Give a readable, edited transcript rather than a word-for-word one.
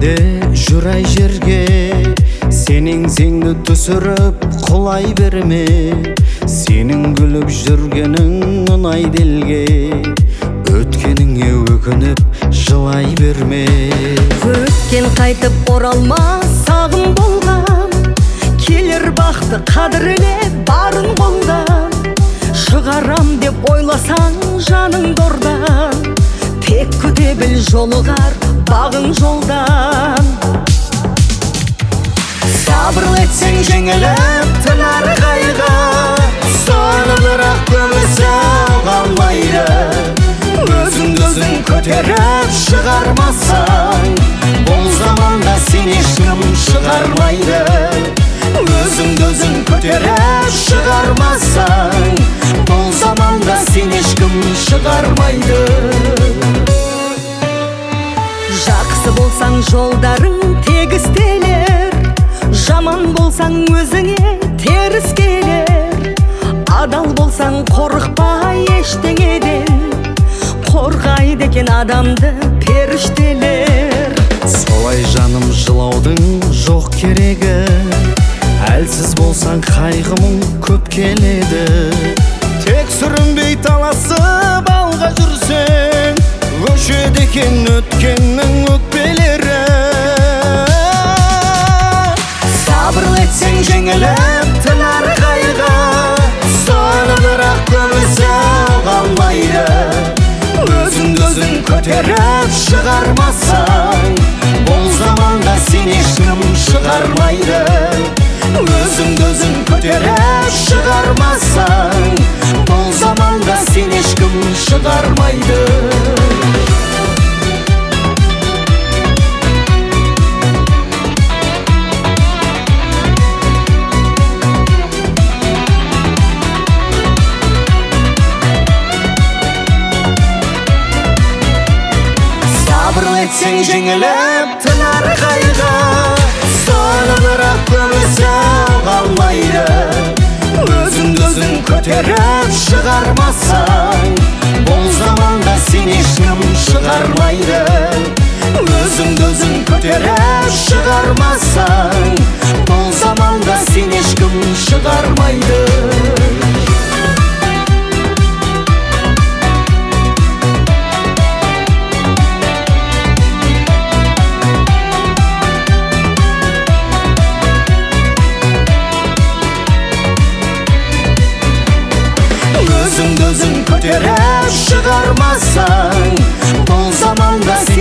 де жүрай жерге, сенің зеңді түсіріп құлай берме. Сенің күліп жүргенің ұнайды елге, өткеніңе өкініп жылай берме. Өткен қайтып оралмас сағым болған, келер бақты қадірле барын қолдан. Шығарам деп ойласаң жаның дордан, тек күте біл жолығар бағың жолдан. Сабырлы етсең жеңіліп тынар қайғы, соны бірақ көбісі қалмайды. Өзің көтеріп шығармасаң, бұл заманда сен ешкім шығармайды. Өзің көтеріп шығармасаң, бұл заманда сен ешкім шығармайды. Жақсы болсаң жолдарың тегістелер, жаман болсаң өзіңе теріс келер. Адал болсаң қорықпай ештеңеден, қорғайды екен адамды періштелер. Солай жаным жылаудың жоқ керегі, әлсіз болсаң қайғымың көп келеді. Тек сүрінбей таласып алға жүрсең, өшеді екен өткеннің өкпелері. Сабырлы етсең жеңіліп тынар қайғы, соны бірақ көбісі қалмайды. Өзің көтеріп шығармасаң, бұл заманда сен ешкім шығармайды. Өзің көтеріп шығармасаң, бұл заманда сен ешкім шығармайды. Сабырлы етсең жеңіліп тынар қайғы, соны бірақ көбісі қалмайды. Өзің көтеріп шығармасаң, бұл заманда сен ешкім шығармайды. Өзің көтеріп шығармасаң, бұл заманда сен ешкім шығармайды. Өзің көтеріп шығармасаң, бұл заманда